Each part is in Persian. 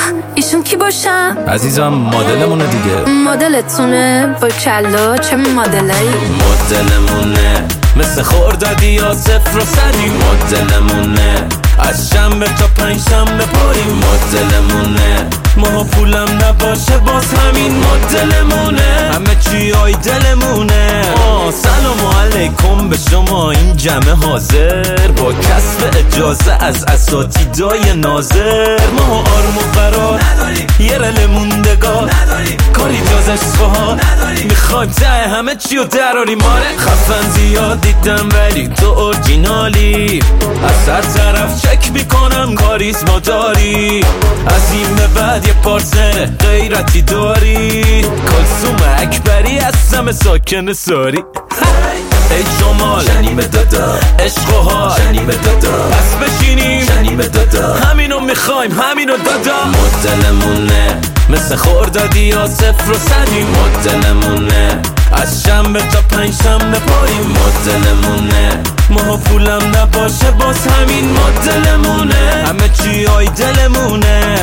ایشون کی باشم؟ عزیزم مدلمونه دیگه. مدلتونه با کلا چه مدلایی؟ مدلمونه مثل خوردادی یا 0 و 100. مدلمونه از شنبه تا پنجشنبه پریم. مدلمونه ما پولم نباشه باز همین مدلمونه. همه چی های دلمونه. سلام علیکم به شما این جمع حاضر، با کسب اجازه از اساتیدای ناظر. ما آرم و قرار نداریم، یه رل موندگار نداریم، کاری جازش سوها نداریم، میخوایم ته همه چی رو دراریم. آره خفن زیاد دیدم ولی تو اورجینالی، از هر طرف چک میکنم کاریزما داری، از این به بعد یه پارتنر غیرتی داری. کلثوم اکبری هستم ساکن ساری. ای جمال شنیم دادا، عشق و حال شنیم دادا، پس بشینیم شنیم دادا، همینو میخوایم همینو دادا. مدلمونه مثل خوردادی یا 0 و 100. مدلمونه از شنبه تا پنجشنبه پاییم. مدلمونه ما پولم نباشه باز همین مدلمونه. همه چی های دلمونه.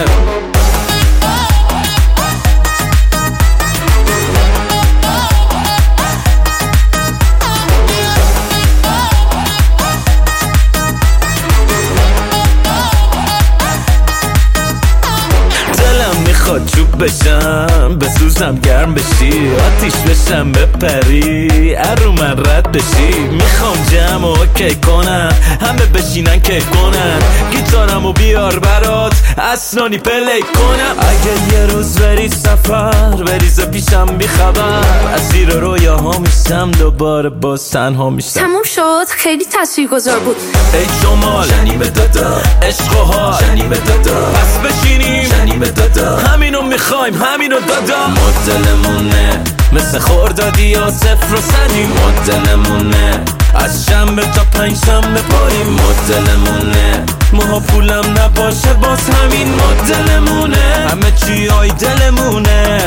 میخواد چوب بشم بسوزم گرم بشی، آتیش بشم بپری ارو من رد بشی. میخوام جمع و اوکی کنم همه بشینن که کنن، گیتارمو بیار برات اسنانی پلی کنم. اگه یه روز بری سفر بریز پیشم بی خبر، اسیر رویاها میشم دوباره باز تنها میشم. تموم شد خیلی تاثیرگذار بود. ای جمال شنیم دادا، عشق و حال شنیم دادا، پس بشینیم شنیم دادا، همینو میخوایم همینو دادا. مدلمونه مثل خوردادی یا 0 و 100. مدلمونه از شنبه تا پنجشنبه پریم. مدلمونه ما پولم نباشه باز همین مدلمونه. همه چی های دلمونه.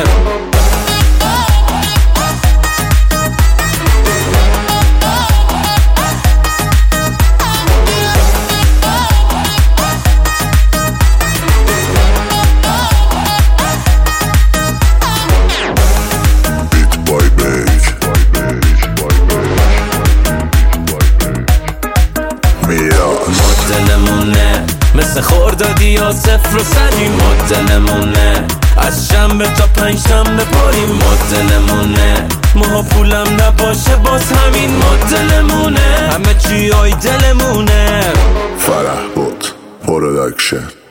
مدلمونه مثل خوردادی یا 0 و 100. مدلمونه از شنبه تا پنجشنبه پریم. مدلمونه ما پولم نباشه باز همین مدلمونه. همه چی های دلمونه. فرح بود پروداکشن.